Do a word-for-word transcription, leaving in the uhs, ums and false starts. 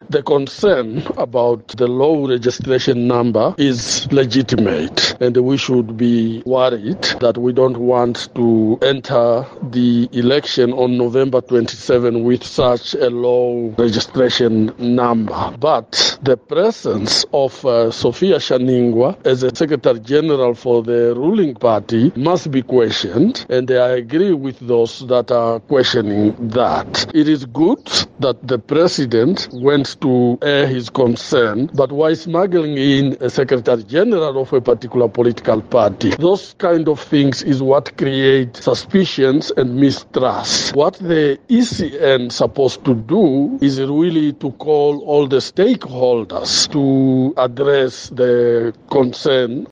the concern about the low registration number is legitimate, and we should be worried that we don't want to enter the election on November twenty-seventh with such a low registration number. But the presence of uh, Sophia Shaningwa as a Secretary General for the ruling party must be questioned, and I agree with those that are questioning that. It is good that the president went to air his concern, but why smuggling in a Secretary General of a particular political party? Those kind of things is what create suspicions and mistrust. What the E C N is supposed to do is really to call all the stakeholders to address the concern